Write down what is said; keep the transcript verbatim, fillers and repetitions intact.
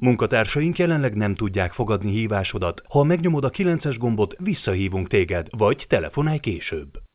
Munkatársaink jelenleg nem tudják fogadni hívásodat. Ha megnyomod a kilences gombot, visszahívunk téged, vagy telefonálj később.